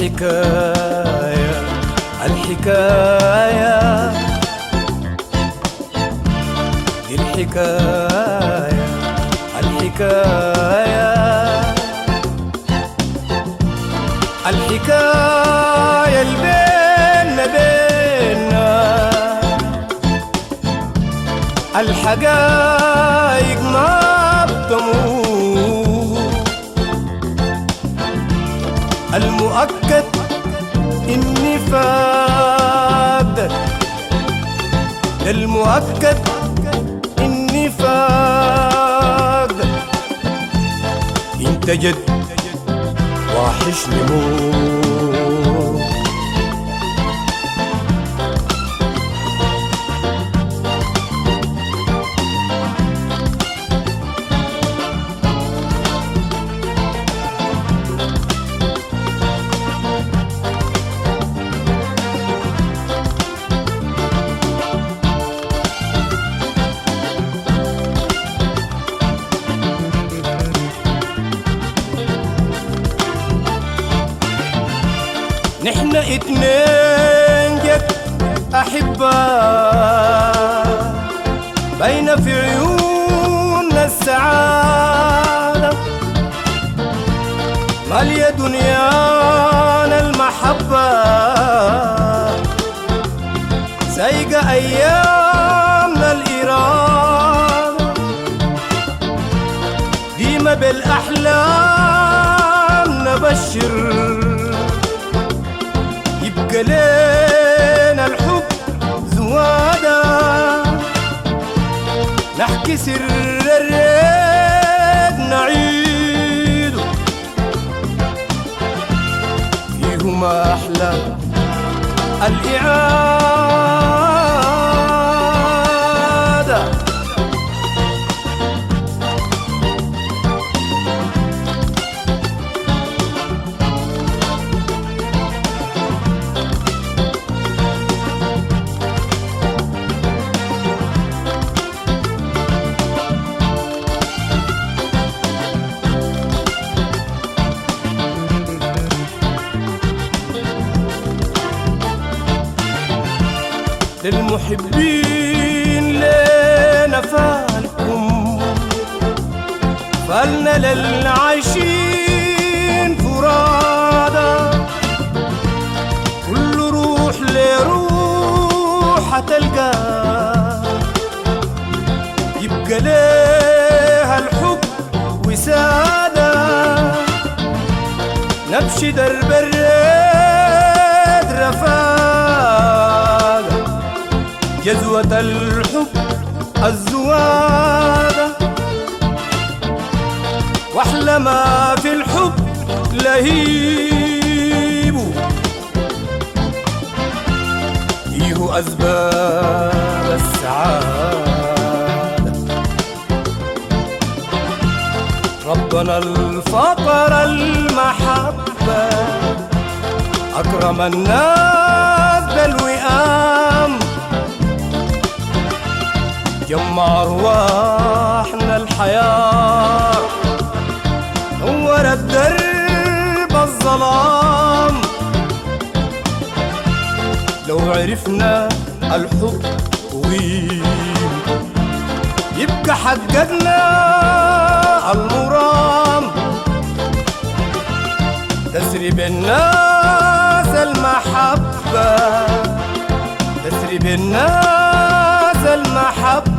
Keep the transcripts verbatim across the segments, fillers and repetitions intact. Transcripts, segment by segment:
الحكاية الحكاية دي الحكاية الحكاية الحكاية اللي بينا بينا الحقايق ما بتموت المؤكد إني فاقدك المؤكد إني فاقدك انت جد واحشني موت نحن اتنين جد أحباء بين في عيوننا السعادة مالية دنيانا المحبة سايقة أيامنا الإرادة ديما بالأحلام نبشر يبقى لينا الحب زوادا نحكي سر الريد نعيده فيهما أحلى الإعادة للمحبين لنا فالكم فالنا للعايشين فرادا كل روح لروح تلقى يبقى ليها الحب وسادة نمشي درب الريد رفاقة جذوة الحب الزوادة واحلى ما في الحب لهيب فيه أسباب السعادة ربنا الفطر المحبة أكرم الناس بالوئام جمع أرواحنا الحياة نور الدرب الظلام لو عرفنا الحب وقيمته يبقى حققنا المرام تسري بالناس المحبة تسري بالناس المحبة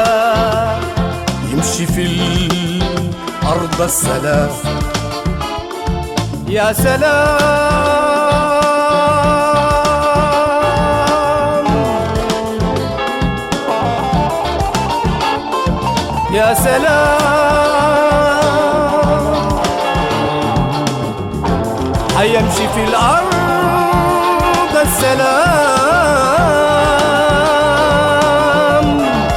يمشي في الأرض السلام يا سلام يا سلام حيمشي في الأرض السلام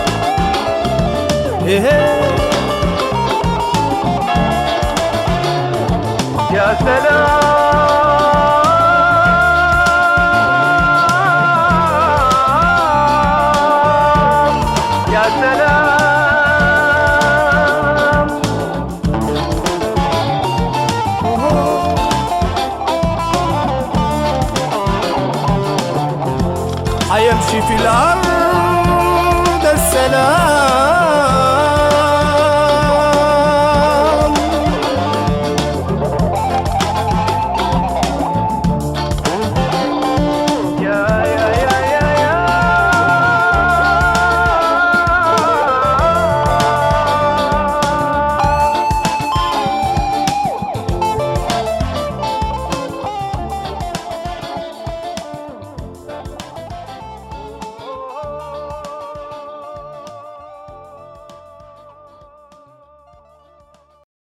يا سلام يا سلام يمشي في الأرض